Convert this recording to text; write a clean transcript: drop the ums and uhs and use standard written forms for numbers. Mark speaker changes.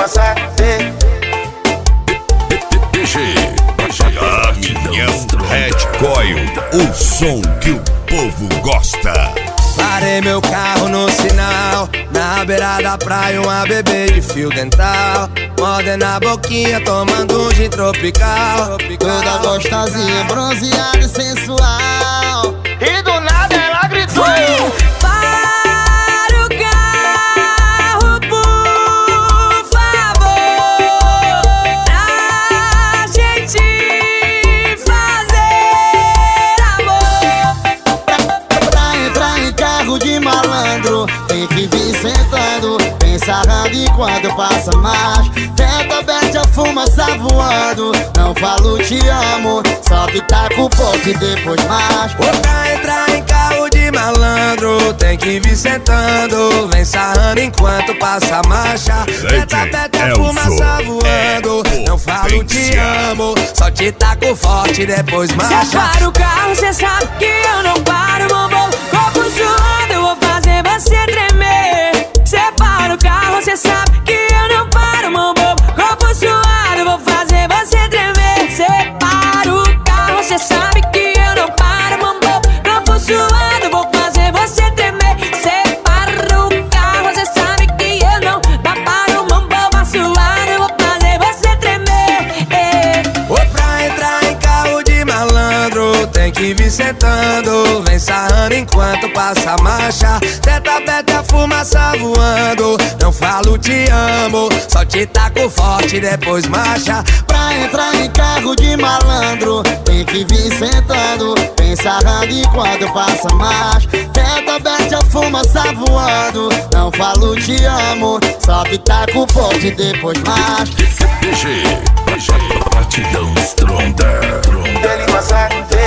Speaker 1: passar,
Speaker 2: Red Coil, o som que o povo gosta.
Speaker 3: Parei meu carro no sinal, na beira da praia, uma bebê de fio dental, mordendo a boquinha, tomando um gin tropical.
Speaker 4: Toda gostosinha, bronzeada e sensual.
Speaker 1: e do nada ela gritou:
Speaker 5: Para o carro, por favor, pra gente fazer amor.
Speaker 4: Pra entrar em carro de malandro, tem que vir sentando, bem sarrando enquanto passa mais. Tenta aberta, a fumaça voando. Não falo te amo, só que tá com pouco e depois mais.
Speaker 3: Pra entrar em carro de malandro, tem que vir sentando, vem sarrando enquanto passa a marcha. Teta, teta, fumaça voando. Não falo te amo, só te taco forte, depois marcha.
Speaker 5: Cê para o carro, cê sabe que eu não paro, bombom. Corpo suando, eu vou fazer você tremer. Cê para o carro, cê sabe que eu não paro, bombom. Corpo suado, eu vou fazer você tremer. Cê para o carro, cê sabe que eu não paro, bombom. Corpo suado, eu vou fazer você tremer. Cê para o carro, cê sabe que eu não paro, bombom. Suado, eu vou fazer você tremer.
Speaker 3: Pra entrar em carro de malandro, tem que vir sentando, vem sarrando enquanto passa a marcha. Teta, teta, fumaça voando. Não falo te amo, só te taco forte, depois marcha.
Speaker 4: Pra entrar em carro de malandro, tem que vir sentando, bem sarrando enquanto passa mais. Tenta aberta, a fumaça voando. Não falo te amo, só que tá com forte e depois mais.
Speaker 2: DG, batidão Stronda.
Speaker 1: ele passar,